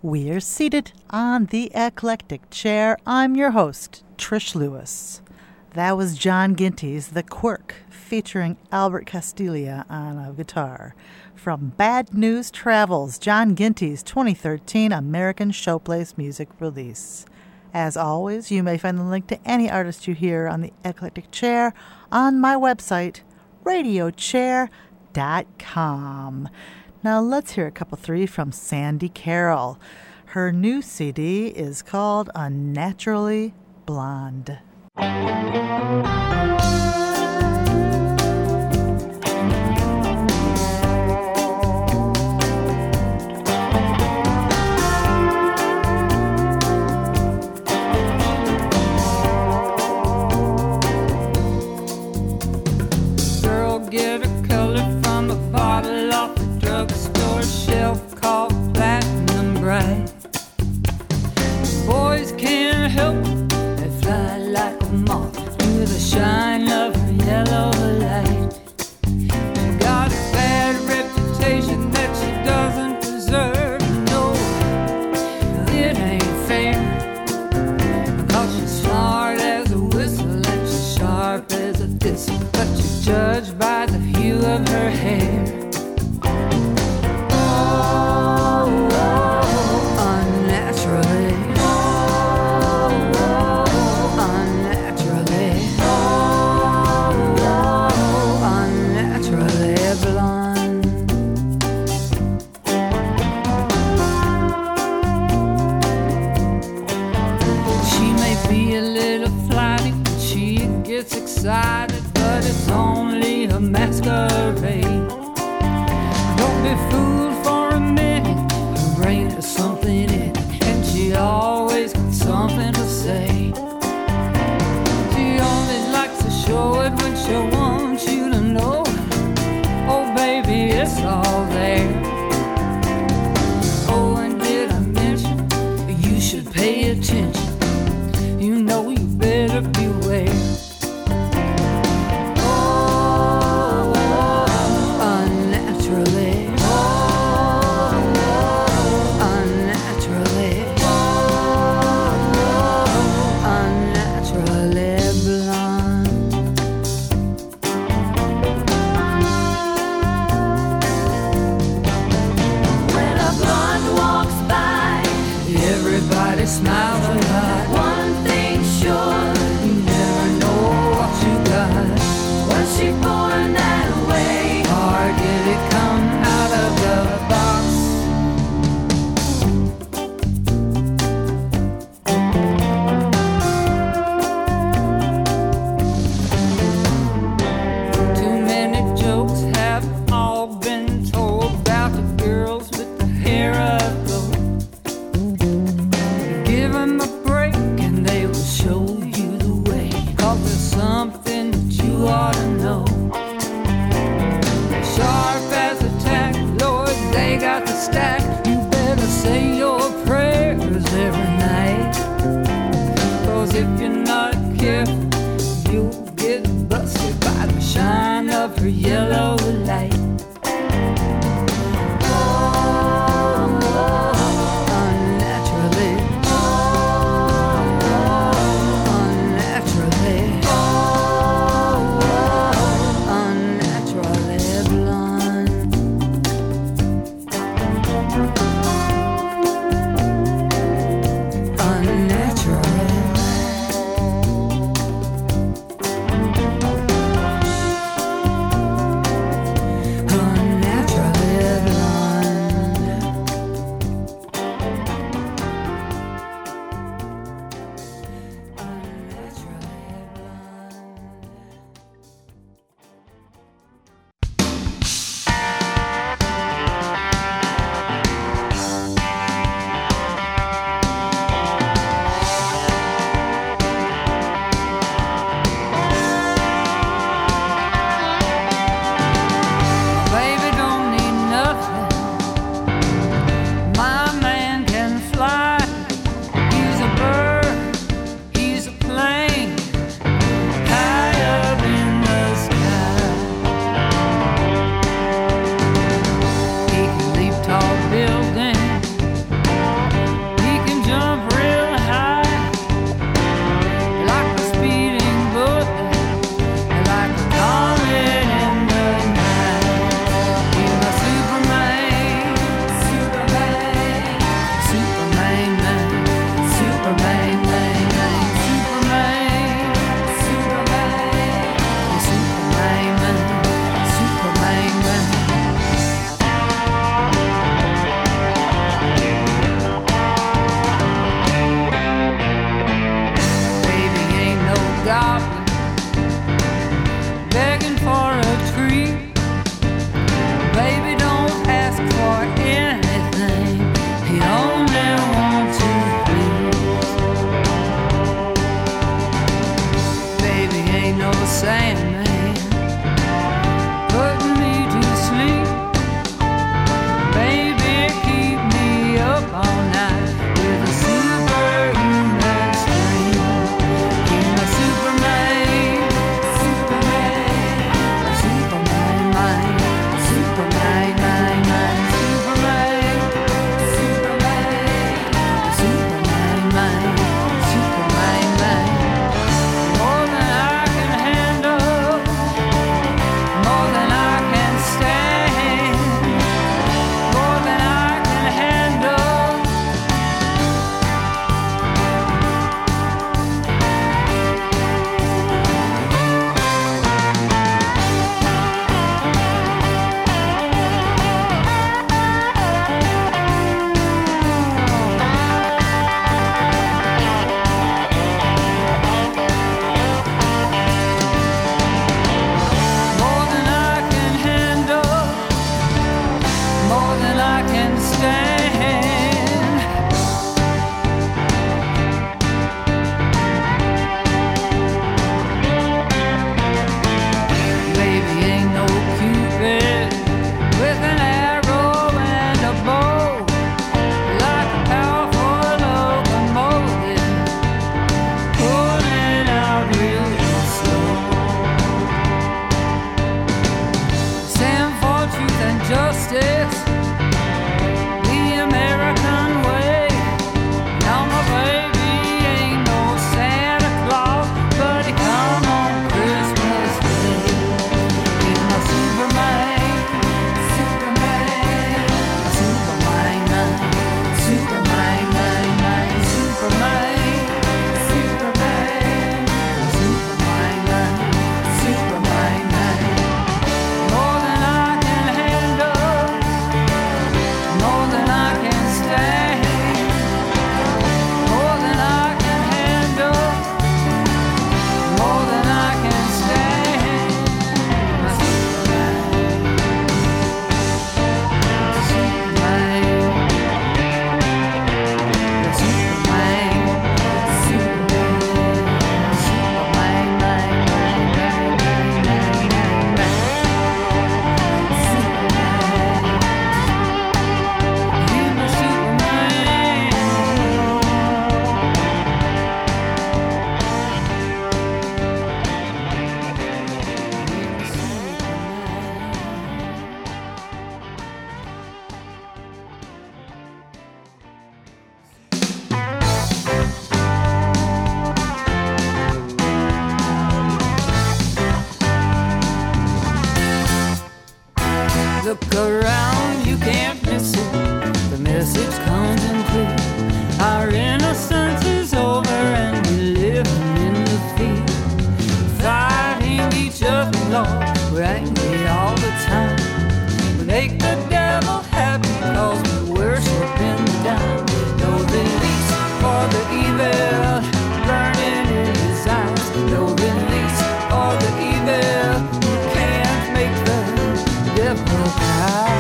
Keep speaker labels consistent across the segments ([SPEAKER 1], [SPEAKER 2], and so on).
[SPEAKER 1] We're seated on the eclectic chair. I'm your host, Trish Lewis. That was John Ginty's The Quirk, featuring Albert Castiglia on a guitar. From Bad News Travels, John Ginty's 2013 American Showplace music release. As always, you may find the link to any artist you hear on the eclectic chair on my website, radiochair.com. Now let's hear a couple three from Sandy Carroll. Her new CD is called Unnaturally Blonde.
[SPEAKER 2] Girl, get a color from a bottle off the drugstore shelf called Platinum Bright. Boys can't help it, they fly like a moth to the shine of her yellow light. Got a bad reputation that she doesn't deserve. No, it ain't fair, 'cause she's smart as a whistle and she's sharp as a thistle, but you're judged by the hue of her hair. Unnaturally, unnaturally blonde. She may be a little flighty when she gets excited, but it's only a masquerade. Don't be fooled for a minute, her brain has something in it, and she always got something to say. She always likes to show it when she wants you to know. Oh baby, it's all there. Oh, and did I mention you should pay attention? You know you better beware. Unnaturally, unnaturally, unnaturally blonde.
[SPEAKER 3] When a blonde walks by,
[SPEAKER 2] Everybody smiles a lot.
[SPEAKER 3] one thing's sure,
[SPEAKER 2] You never know what you got.
[SPEAKER 3] was she born that way?
[SPEAKER 2] Or did it come out of the box? Too many jokes have all been told about the girls with the hair of gold. You give 'em a Yes, it's coming clear. Our innocence is over and we're living in the fear. Fighting each other, Lord, we're angry all the time. We make the devil happy cause we worship in the dime. No release for the evil burning in his eyes. No release for the evil who can't make the devil cry.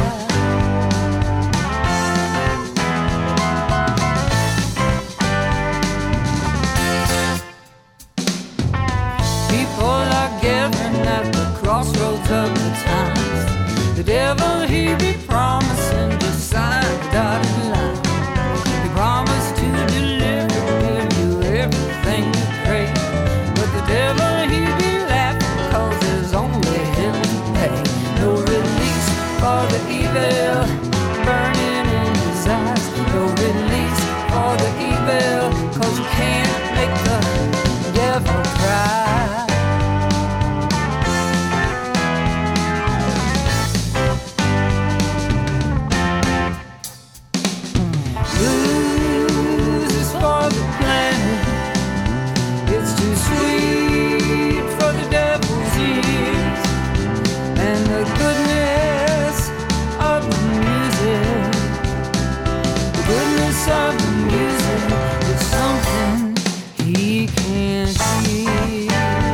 [SPEAKER 2] People are gathering at the crossroads of the times. The devil, he be promising to sign the dotted line. He promised to deliver, give you everything you pray. But the devil, he be laughing cause there's only hell to pay. No release for the evil burning in his eyes. No release for the evil cause you can't make the devil cry. Of the music, it's something he can't hear.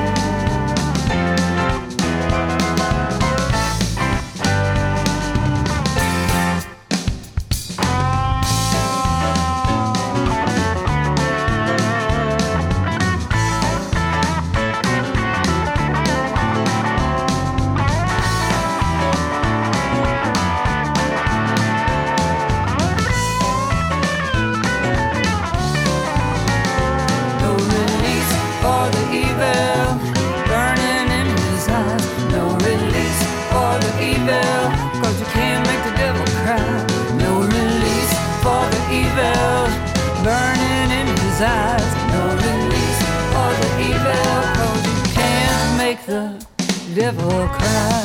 [SPEAKER 2] Eyes, no release for the evil cause you can't make the devil cry.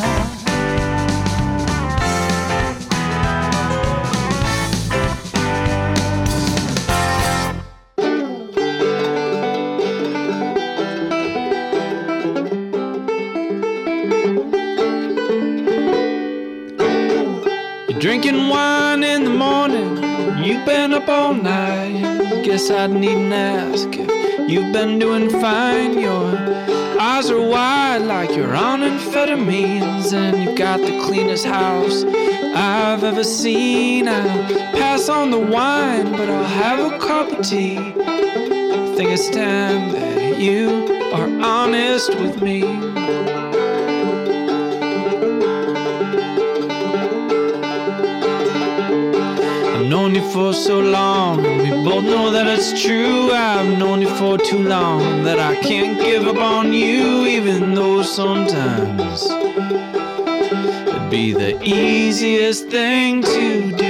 [SPEAKER 4] You're drinking wine in the morning, you've been up all night. Guess I needn't ask if you've been doing fine. Your eyes are wide like you're on amphetamines, and you've got the cleanest house I've ever seen. I'll pass on the wine, but I'll have a cup of tea. I think it's time that you are honest with me. I've known you for so long, we both know that it's true. I've known you for too long that I can't give up on you, even though sometimes it'd be the easiest thing to do.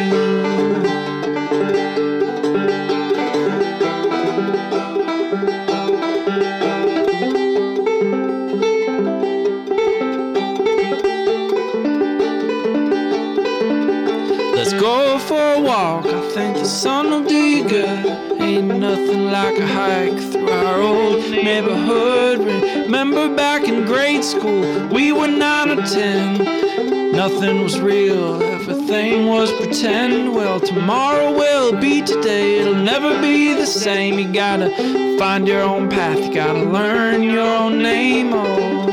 [SPEAKER 4] Go for a walk, I think the sun will do you good. Ain't nothing like a hike through our old neighborhood. Remember back in grade school, we were 9 or 10. Nothing was real, everything was pretend. Well, tomorrow will be today, it'll never be the same. You gotta find your own path, you gotta learn your own name. Oh,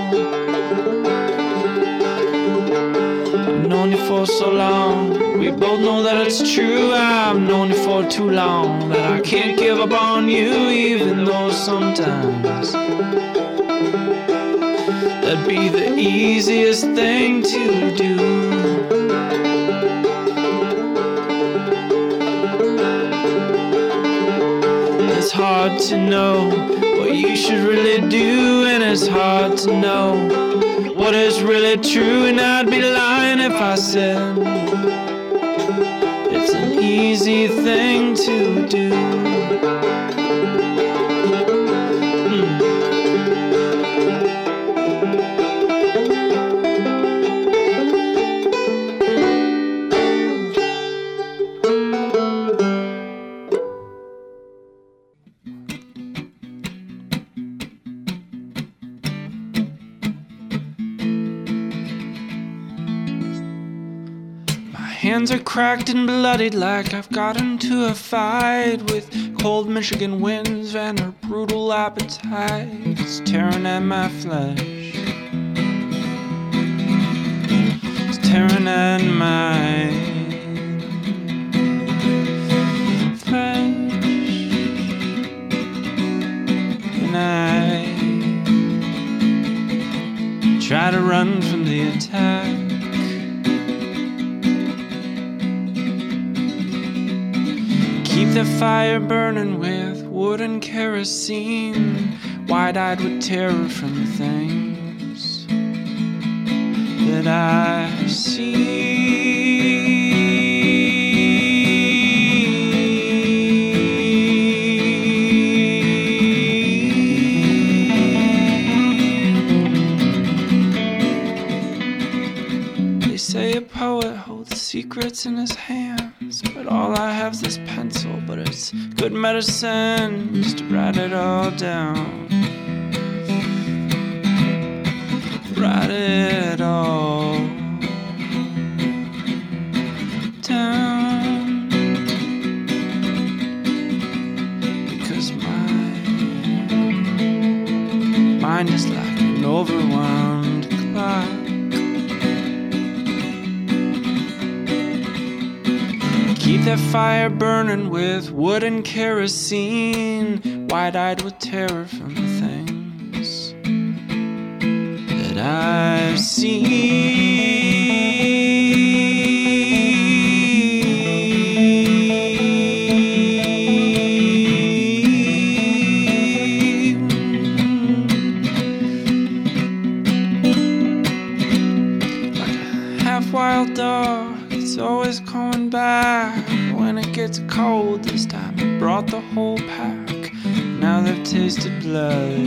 [SPEAKER 4] I've known you for so long, we both know that it's true. I've known you for too long that I can't give up on you, even though sometimes that'd be the easiest thing to do. It's hard to know what you should really do, and it's hard to know what is really true. And I'd be lying if I said it's an easy thing to do. hands are cracked and bloodied like I've got into a fight with cold Michigan winds and her brutal appetite is tearing at my flesh. It's tearing at my flesh. And I try to run from the attack. Keep the fire burning with wood and kerosene, wide-eyed with terror from the things that I see. They say a poet holds secrets in his hands, but all I have's this pencil, but it's good medicine just to write it all down. Write it all down. Because my mind is like an overwhelmed clock. Keep that fire burning with wood and kerosene, wide-eyed with terror from the things that I've seen. Like a half-wild dog, it's always coming back when it gets cold. This time it brought the whole pack. Now they've tasted blood.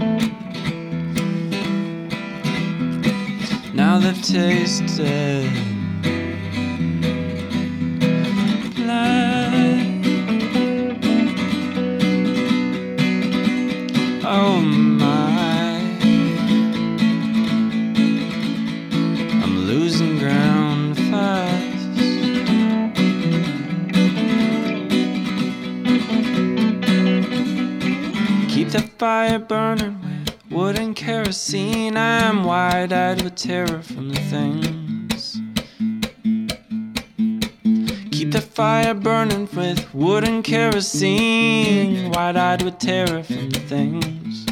[SPEAKER 4] Now they've tasted blood. Oh my, I'm losing ground fast. Keep the fire burning with wood and kerosene. I'm wide-eyed with terror from the things. Keep the fire burning with wood and kerosene, wide-eyed with terror from the things.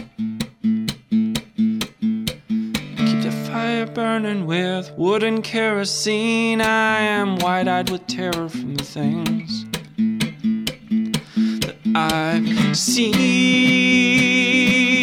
[SPEAKER 4] Keep the fire burning with wood and kerosene. I am wide-eyed with terror from the things that I've seen.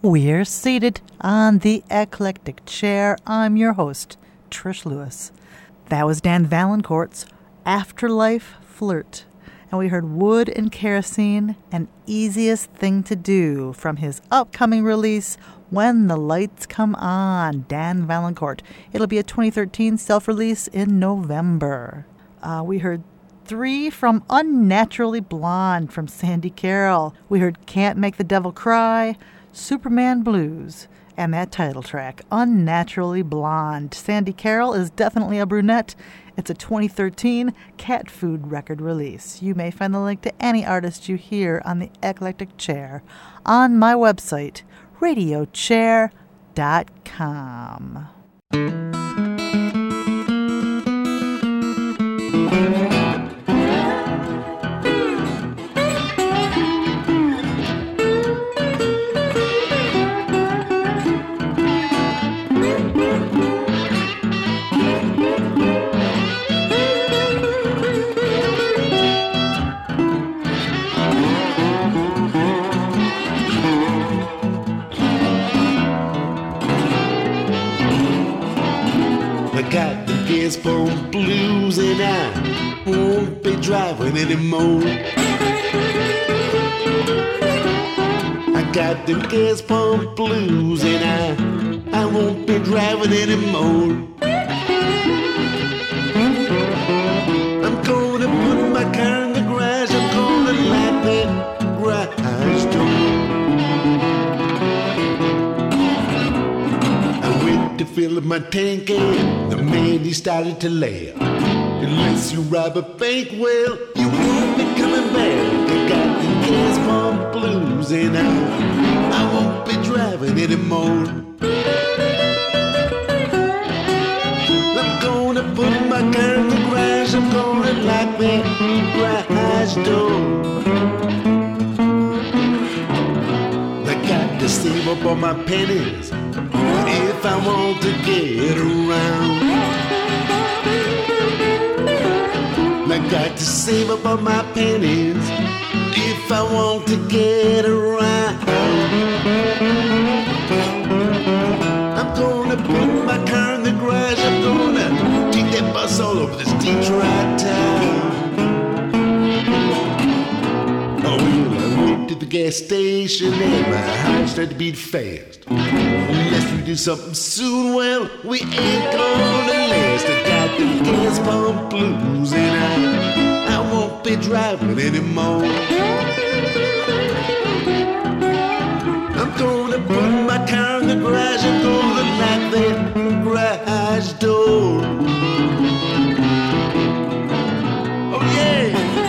[SPEAKER 1] We're seated on the eclectic chair. I'm your host, Trish Lewis. That was Dan Valancourt's Afterlife Flirt. And we heard Wood and Kerosene, An Easiest Thing to Do, from his upcoming release, When the Lights Come On, Dan Valancourt. It'll be a 2013 self-release in November. We heard 3 from Unnaturally Blonde from Sandy Carroll. We heard Can't Make the Devil Cry, Superman Blues, and that title track, Unnaturally Blonde. Sandy Carroll is definitely a brunette. It's a 2013 Cat Food record release. You may find the link to any artist you hear on the Eclectic Chair on my website, radiochair.com.
[SPEAKER 5] Got the gas pump blues and I won't be driving anymore. I got the gas pump blues and I won't be driving anymore. I'm gonna put my car in the garage. I'm gonna lock that garage door. To fill up my tank and the man he started to laugh. Unless you rob a bank, well, you won't be coming back. I got the gas pump blues and I won't be driving anymore. I'm gonna put my car in the garage. I'm gonna lock that garage door. I got to save up all my pennies if I want to get around. I got to save up all my pennies if I want to get around. I'm gonna put my car in the garage. I'm gonna take that bus all over this Detroit town. Oh, well, I went to the gas station and my heart started to beat fast. Unless we do something soon, well, we ain't gonna last. I got the gas pump blues and I won't be driving anymore. I'm gonna put my car in the garage. I'm gonna lock that garage door. Oh yeah.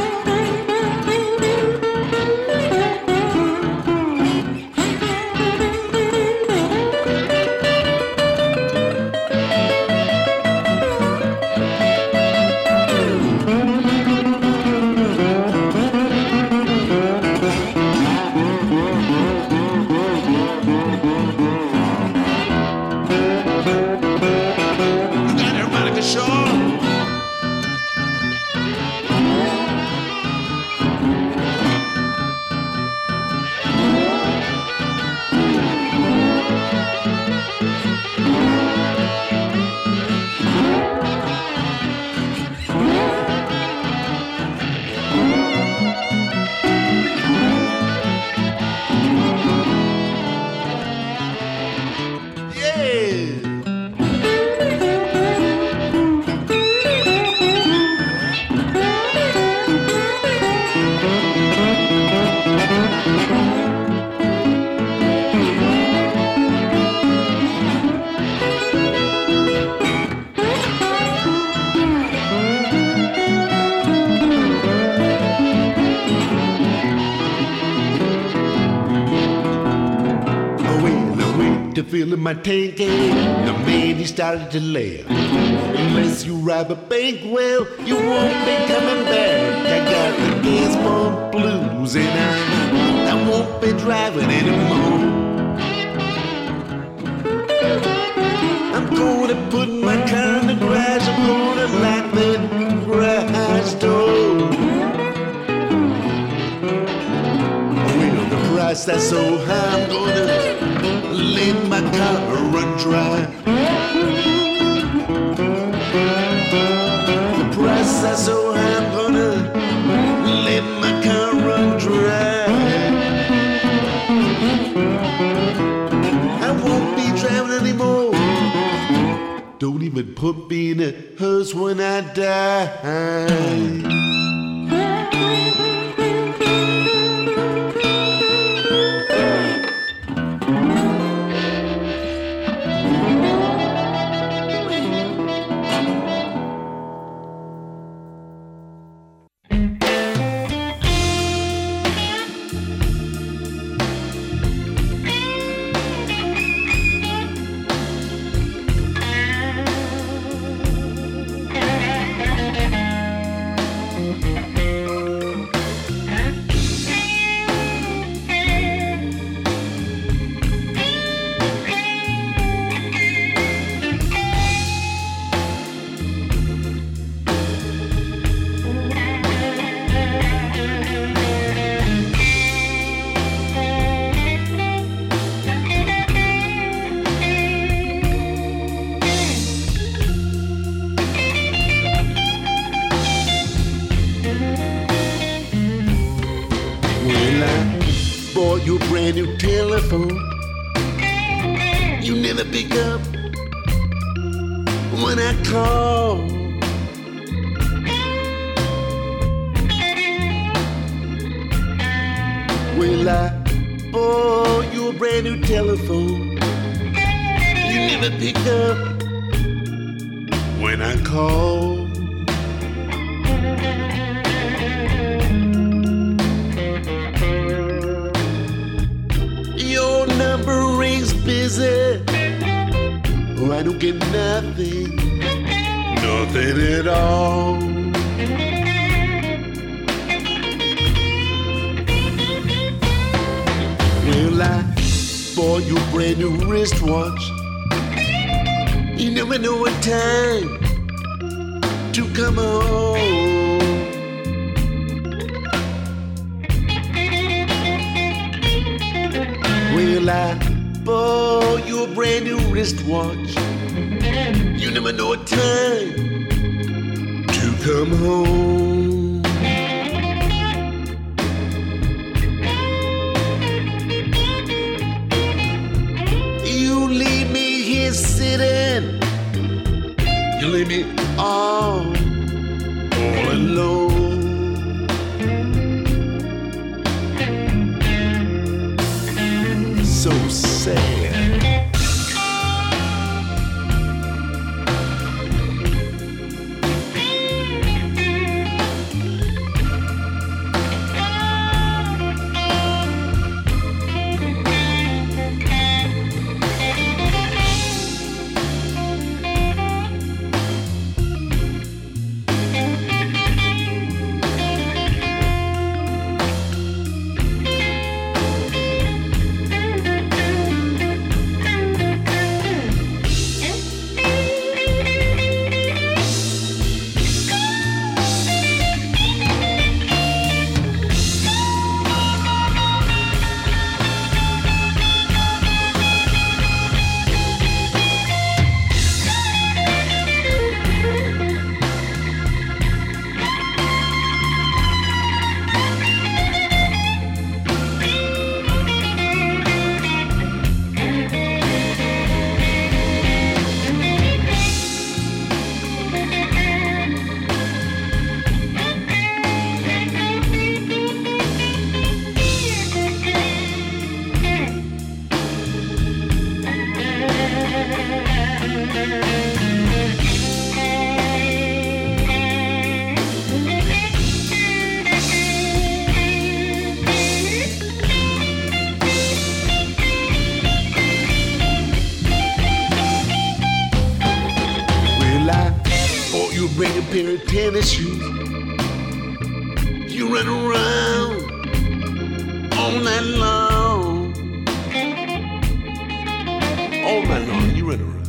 [SPEAKER 5] To fill in my tank and the man he started to laugh. Unless you rob a bank, well, you won't be coming back. I got the gas pump blues and I won't be driving anymore. I'm gonna put my car in the garage. I'm gonna lock that garage door. Well, the price that's so high, I'm gonna dry. The price is so high, I'm gonna let my car run dry. I won't be driving anymore. Don't even put me in a hearse when I die. Your brand new telephone, you never pick up when I call. Well, I bought you a brand new telephone, you never pick up when I call. Your number rings busy. Oh, I don't get nothing, nothing at all. Well, I bought you a brand new wristwatch. You never know what time to come home. Well, I bought you a brand new wristwatch. You never know what time to come home. You leave me here sitting. You leave me all alone. So sad. Bring a pair of tennis shoes. You run around all night long. All night long, you run around.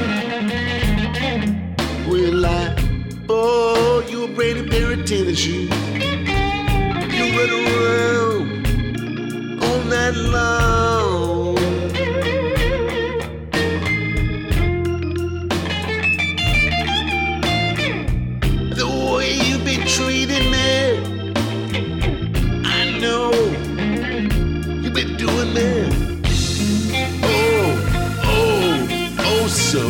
[SPEAKER 5] Well, I bought you a brand new pair of tennis shoes. You run around all night long. treating me. I know you've been doing me. Oh, so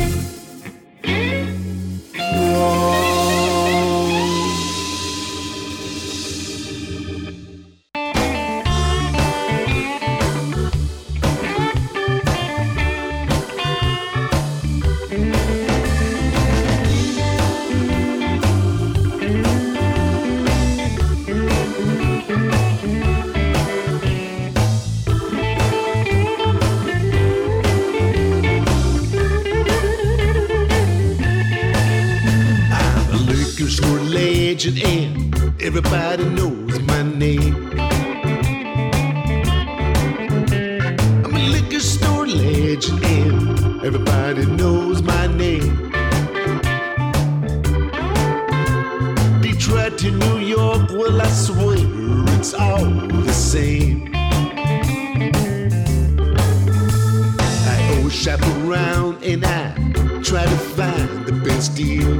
[SPEAKER 5] and everybody knows my name. I'm a liquor store legend and everybody knows my name. Detroit to New York, well I swear it's all the same. I always shop around and I try to find the best deal.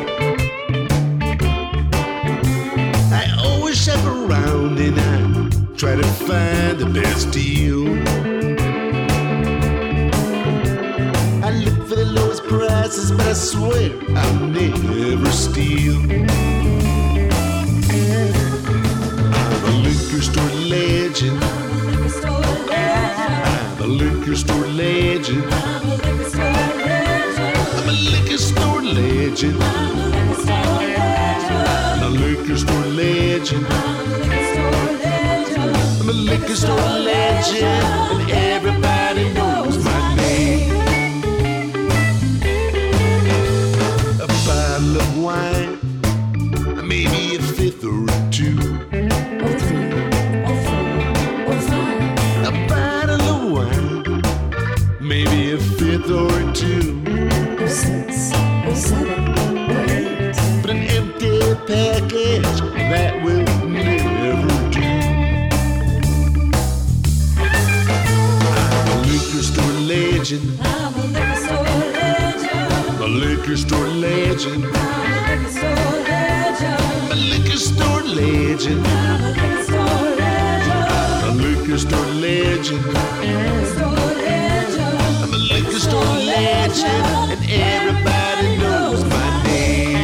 [SPEAKER 5] Shop around and I try to find the best deal. I look for the lowest prices, but I swear I'll never steal. I'm a liquor store legend. I'm a liquor store legend. I'm a liquor store legend. I'm a liquor store legend. I'm a liquor store legend, and everybody knows my name. A bottle of wine, maybe a fifth or two. A bottle of wine, maybe a fifth or two. But an empty package that will never do. I'm a liquor store legend.
[SPEAKER 3] I'm a liquor store legend.
[SPEAKER 5] I'm a liquor store legend.
[SPEAKER 3] I'm a liquor store legend.
[SPEAKER 5] I'm a liquor store legend.
[SPEAKER 3] I'm a liquor store legend.
[SPEAKER 5] I'm a liquor store legend, and everybody knows my name.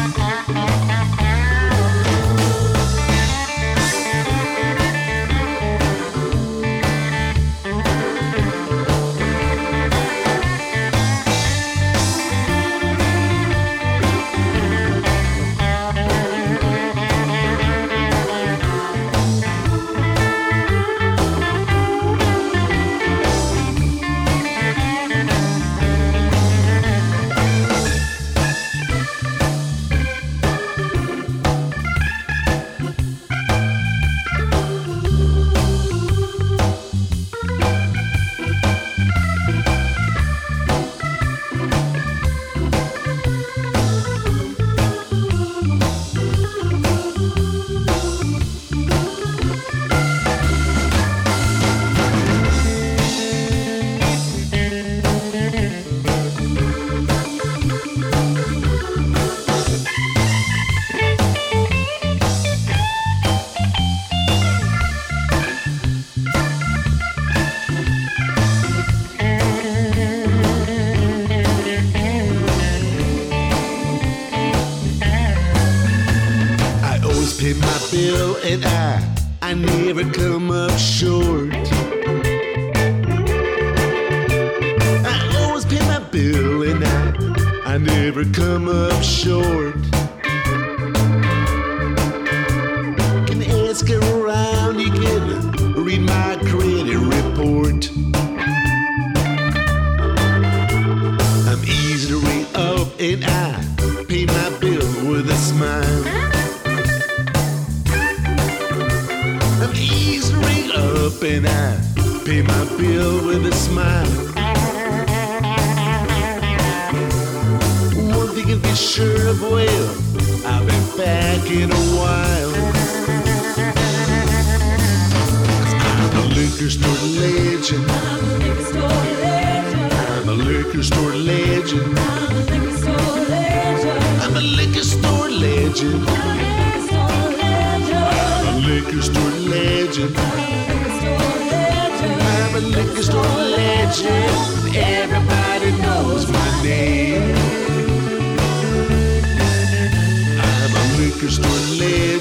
[SPEAKER 5] Pay my bill and I never come up short. I always pay my bill and I never come up short. Can ask around, you can read my credit report. I'm easy to read up and I pay my bill with a smile. I'm easy to ring up and I pay my bill with a smile. One thing if you're sure of, well, I'll be back in a while. 'Cause I'm a liquor store legend.
[SPEAKER 3] I'm a liquor store legend.
[SPEAKER 5] I'm a liquor store legend.
[SPEAKER 3] I'm a liquor store legend.
[SPEAKER 5] I'm a liquor store legend.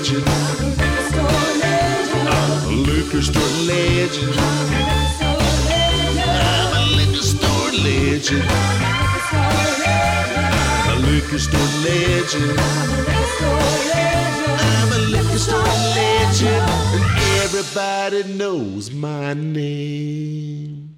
[SPEAKER 5] legend. I'm a liquor store legend. I'm a liquor store legend. I'm a liquor store legend. I'm a liquor store legend. And everybody knows my name.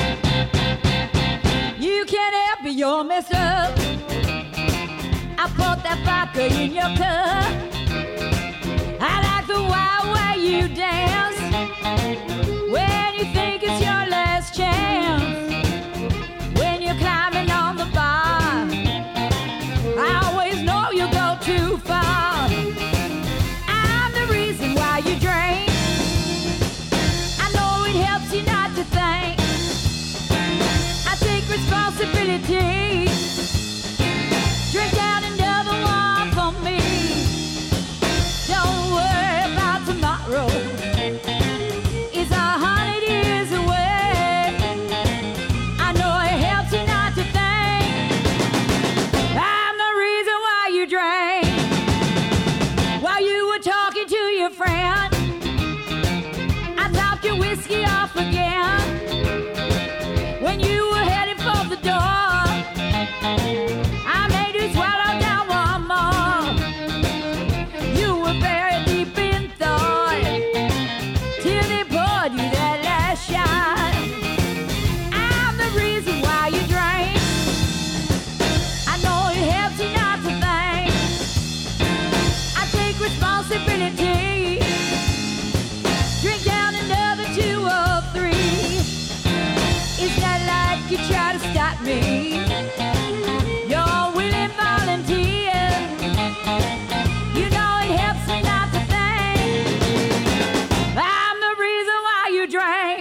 [SPEAKER 6] You can't help me, you're messed up. I put that vodka in your cup. I like the wild way you dance when you think it's your last chance. When you're climbing on the bar, I always know you go too far. I'm the reason why you drink. I know it helps you not to think. I take responsibility. Drink down another one for me. Don't worry about tomorrow. It's 100 years away. I know it helps you not to think. I'm the reason why you drank. While you were talking to your friend, I topped your whiskey off again. When you were headed for the door, I made you swallow down one more. You were very deep in thought till they poured you that last shot. I'm the reason why you drank. I know it helps you not to think. I take responsibility. Drink down another 2 or 3. It's not like you try to stop me. You're a willing volunteer. You know it helps me not to think. I'm the reason why you drank.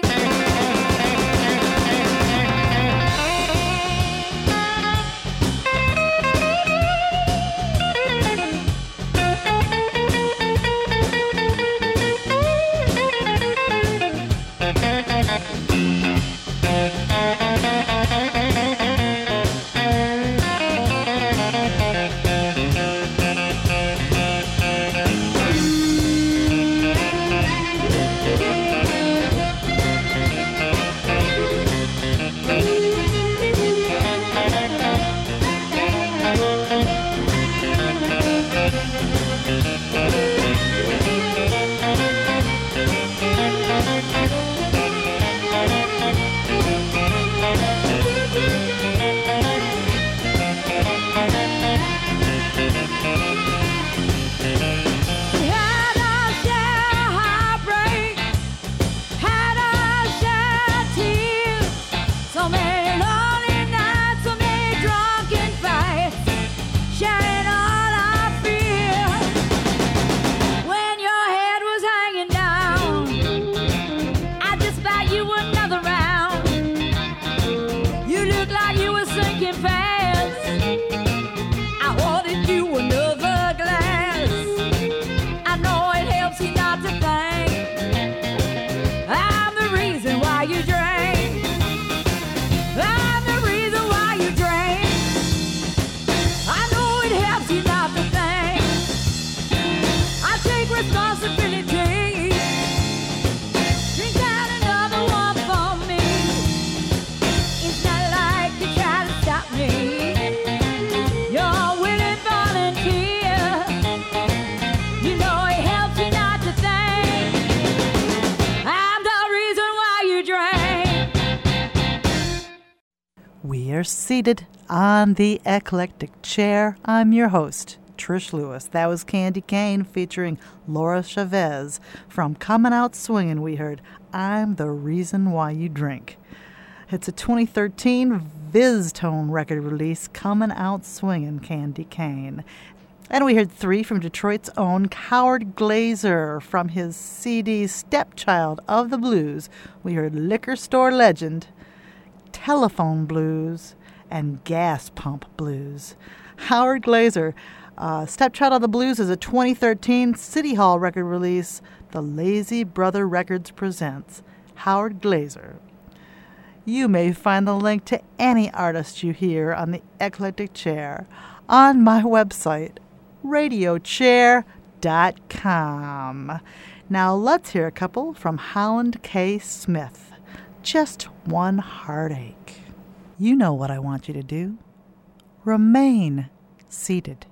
[SPEAKER 6] Had our share heartbreak, had our share tears. So many lonely nights, so many drunken fights, sharing all our fear. When your head was hanging down, I just buy you another round. You looked like you were sinking fast. I ordered you another glass. I know it helps you not to think. I'm the reason why you drank. I'm the reason why you drank. I know it helps you not to think. I take responsibility. Drink down another one for me. It's not like you try to stop me. You're a willing volunteer. You know it helps you not to think. I'm the reason why you drank.
[SPEAKER 1] We are seated on the eclectic chair. I'm your host, Trish Lewis. That was Candy Cane featuring Laura Chavez. From Coming Out Swingin', we heard I'm the Reason Why You Drink. It's a 2013 Viz-Tone record release, Coming Out Swingin', Candy Cane. And we heard 3 from Detroit's own Howard Glazer from his CD Stepchild of the Blues. We heard Liquor Store Legend, Telephone Blues, and Gas Pump Blues. Howard Glazer, Stepchild of the Blues is a 2013 City Hall record release. The Lazy Brother Records presents Howard Glazer. You may find the link to any artist you hear on the Eclectic Chair on my website, radiochair.com. gmail.com. Now let's hear a couple from Holland K. Smith. Just One Heartache. You know what I want you to do. Remain seated.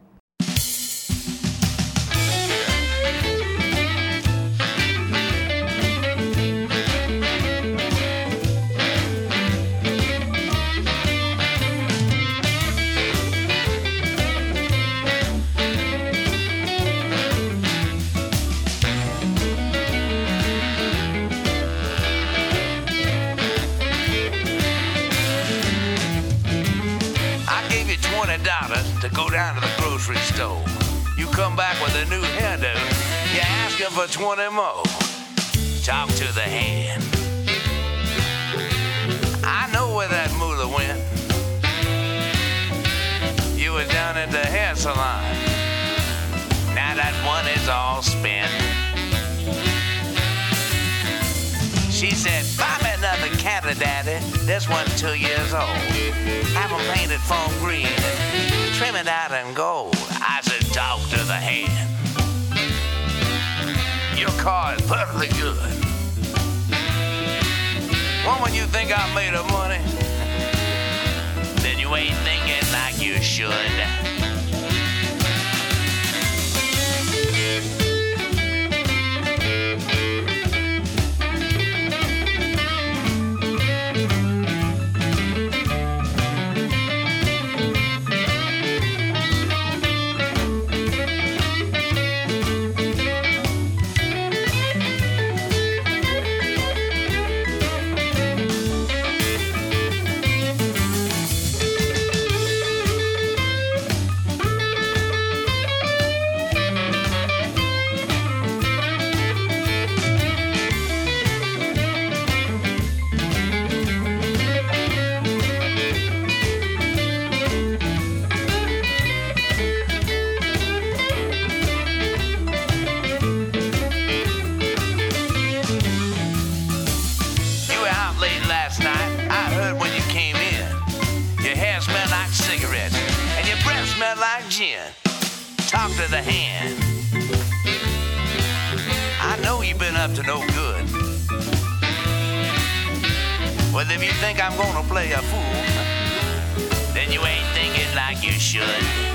[SPEAKER 7] To go down to the grocery store. You come back with a new hairdo. You ask him for 20 more. Talk to the hand. I know where that moolah went. You were down at the hair salon. Now that one is all spent. She said, buy me another Canada, Daddy. This one's 2 years old. Have them painted foam green and trim it out in gold. I said, talk to the hand. Your car is perfectly good. Woman, you think I made her money? Then you ain't thinking like you should. Talk to the hand. I know you've been up to no good. Well, if you think I'm gonna play a fool, then you ain't thinking like you should.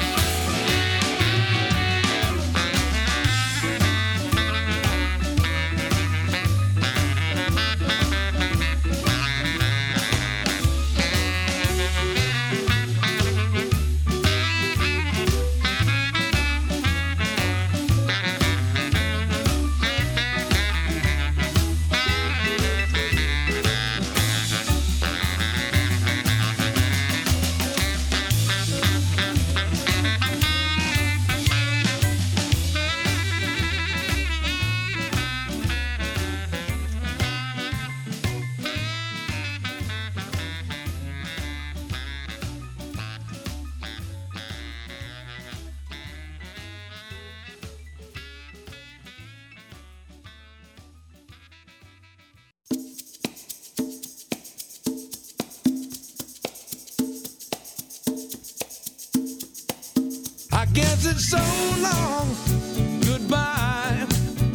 [SPEAKER 8] I guess it's so long, goodbye,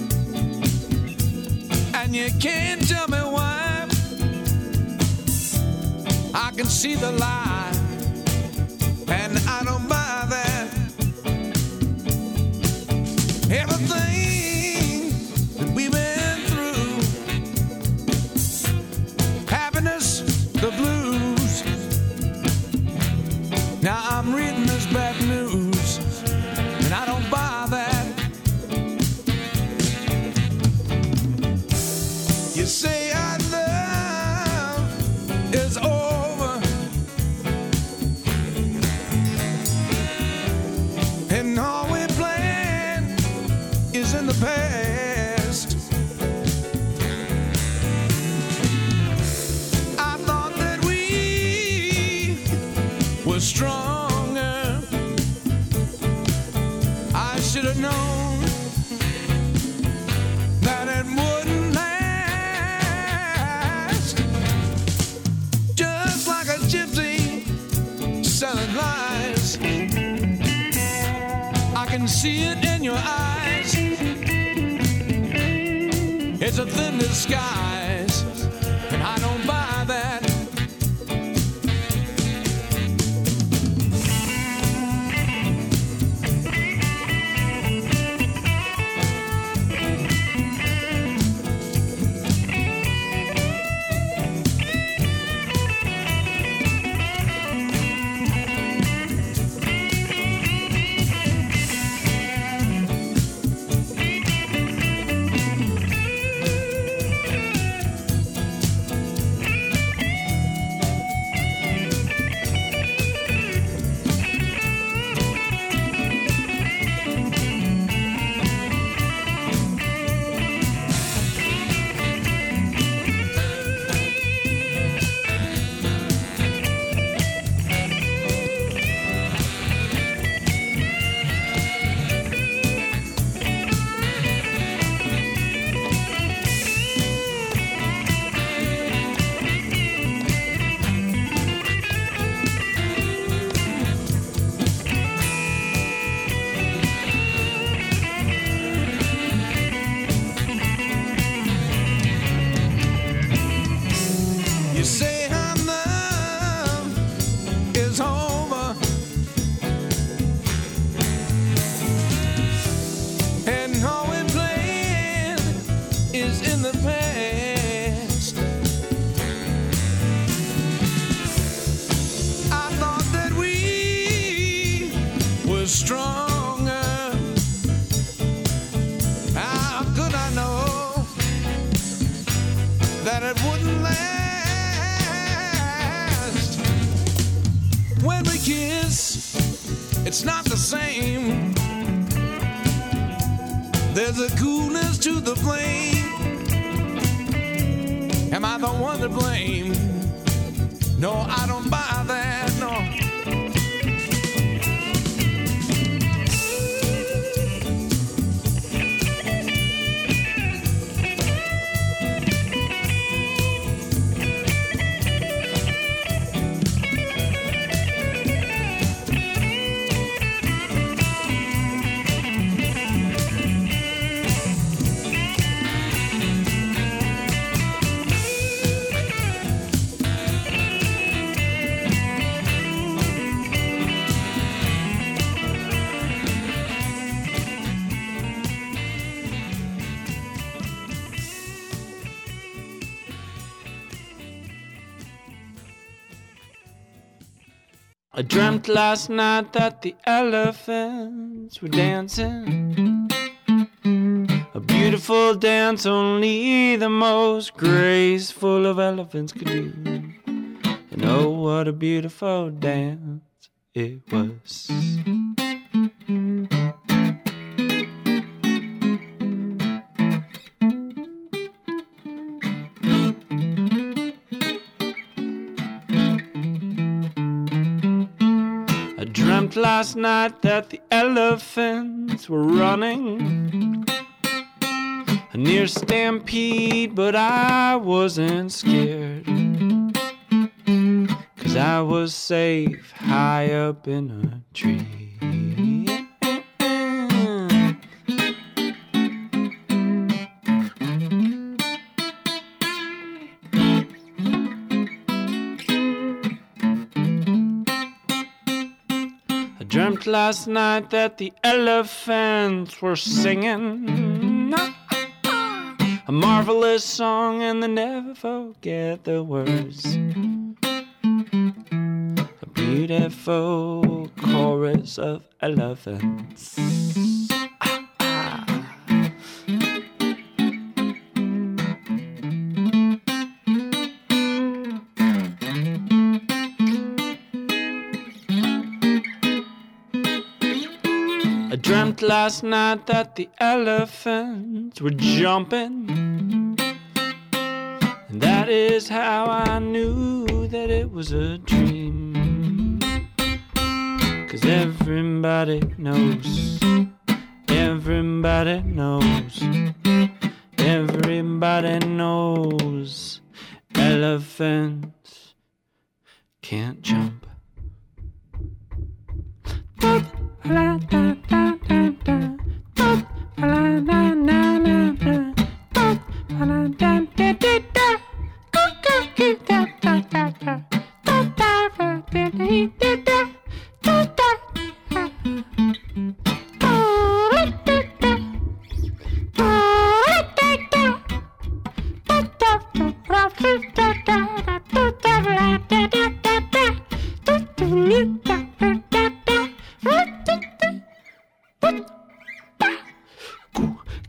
[SPEAKER 8] and you can't tell me why. I can see the lie, and I don't buy that. Everything that we've been through, happiness, the blues. Now I'm reading this bad news, and I don't buy that. You say our love is over, and all we planned is in the past. I thought that we were stronger. I should have known that it wouldn't last. Just like a gypsy selling lies, I can see it in your eyes. It's a thin disguise, and I don't buy that. You say our love is over, and all we planned is in the past. I thought that we were stronger. How could I know that it wouldn't last? When we kiss, it's not the same. There's a coolness to the flame. Am I the one to blame? No, I don't buy that, no.
[SPEAKER 4] I dreamt last night that the elephants were dancing, a beautiful dance only the most graceful of elephants could do. And oh, what a beautiful dance it was. Dreamt last night that the elephants were running a near stampede, but I wasn't scared, 'cause I was safe high up in a tree. Dreamt last night that the elephants were singing a marvelous song, and they never forget the words. A beautiful chorus of elephants. I dreamt last night that the elephants were jumping, and that is how I knew that it was a dream. 'Cause everybody knows, everybody knows, everybody knows elephants can't jump. Da, da, da, da.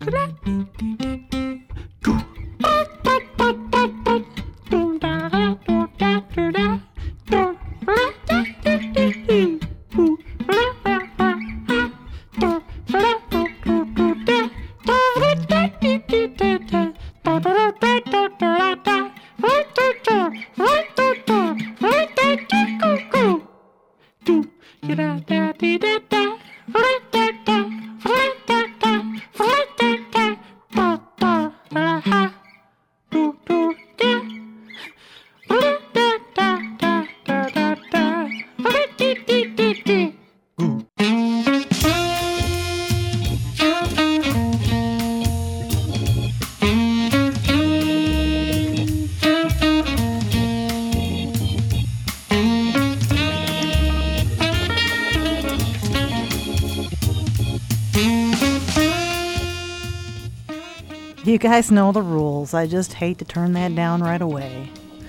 [SPEAKER 1] You guys know the rules. I just hate to turn that down right away.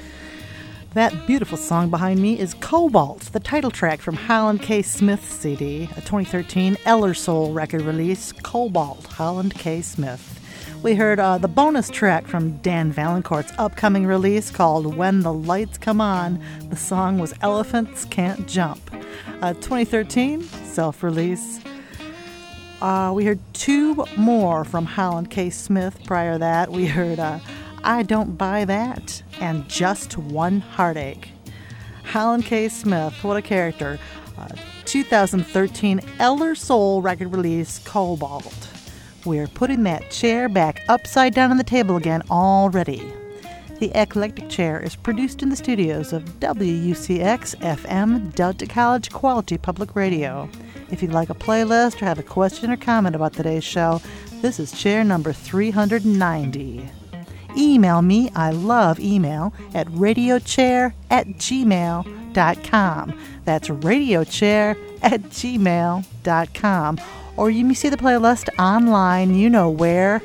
[SPEAKER 1] That beautiful song behind me is Cobalt, the title track from Holland K. Smith's CD, a 2013 Eller Soul record release, Cobalt, Holland K. Smith. We heard the bonus track from Dan Valancourt's upcoming release called When the Lights Come On. The song was Elephants Can't Jump. 2013 self-release. We heard two more from Holland K. Smith. Prior to that, we heard I Don't Buy That and Just One Heartache. Holland K. Smith, what a character. 2013 Eller Soul record release, Cobalt. We're putting that chair back upside down on the table again already. The Eclectic Chair is produced in the studios of WUCX-FM Delta College Quality Public Radio. If you'd like a playlist or have a question or comment about today's show, this is chair number 390. Email me, I love email, at radiochair@gmail.com. That's radiochair@gmail.com. Or you may see the playlist online, you know where,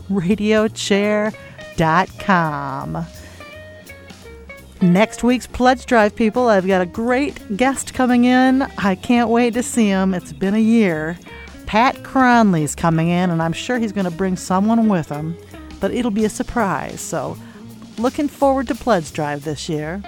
[SPEAKER 1] radiochair.com. Next week's Pledge Drive, people, I've got a great guest coming in. I can't wait to see him. It's been a year. Pat Cronley's coming in, and I'm sure he's going to bring someone with him, but it'll be a surprise. So, looking forward to Pledge Drive this year.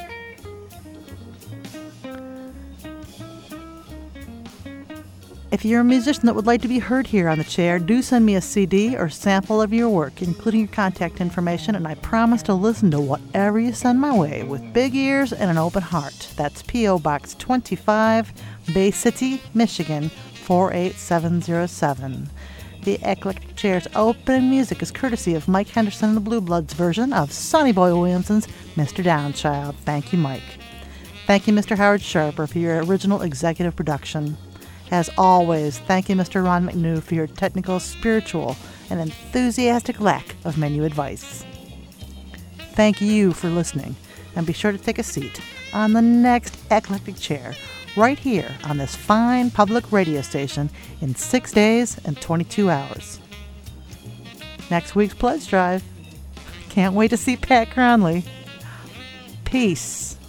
[SPEAKER 1] If you're a musician that would like to be heard here on the chair, do send me a CD or sample of your work, including your contact information, and I promise to listen to whatever you send my way with big ears and an open heart. That's P.O. Box 25, Bay City, Michigan, 48707. The Eclectic Chair's opening music is courtesy of Mike Henderson and the Blue Bloods version of Sonny Boy Williamson's Mr. Downchild. Thank you, Mike. Thank you, Mr. Howard Sharper, for your original executive production. As always, thank you, Mr. Ron McNew, for your technical, spiritual, and enthusiastic lack of menu advice. Thank you for listening, and be sure to take a seat on the next Eclectic Chair right here on this fine public radio station in 6 days and 22 hours. Next week's Pledge Drive. Can't wait to see Pat Cronley. Peace.